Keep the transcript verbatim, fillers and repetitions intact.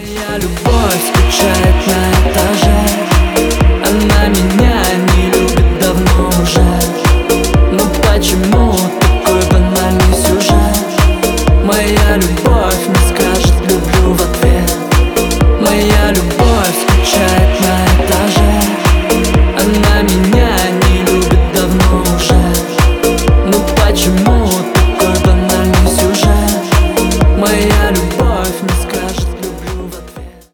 Моя любовь скучает на этаже. Она меня не любит давно уже. Но почему?